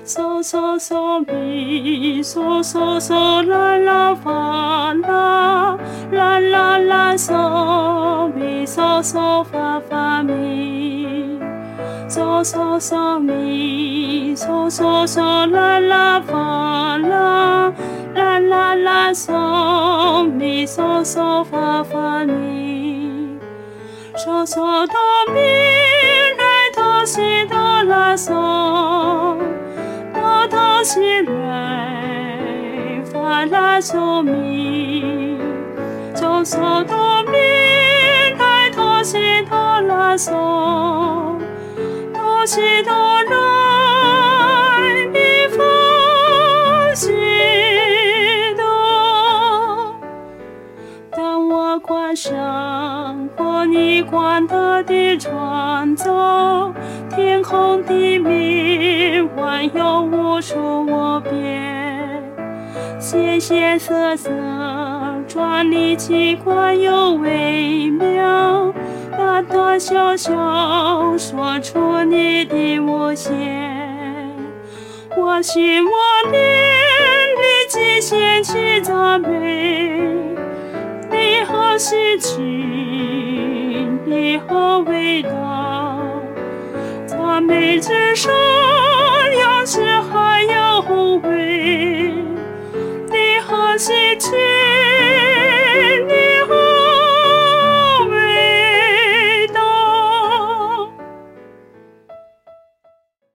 嗦嗦嗦咪嗦嗦嗦啦啦发啦啦啦啦嗦咪嗦嗦发发咪嗦嗦嗦咪嗦嗦嗦啦啦发啦啦啦啦嗦咪嗦嗦发发咪嗦嗦哆咪来哆西哆啦嗦哆哆西来发啦嗦咪嗦嗦哆咪来哆西哆啦嗦哆西哆来咪发西哆。当我关上或你关得的船走，天空地面万有无数无边，形形色色壮丽奇怪又微妙，大大小小说出你的无限。我心我念立即掀起赞美，你好稀奇，你好伟大，赞美之上永世还有宏伟，你好稀奇。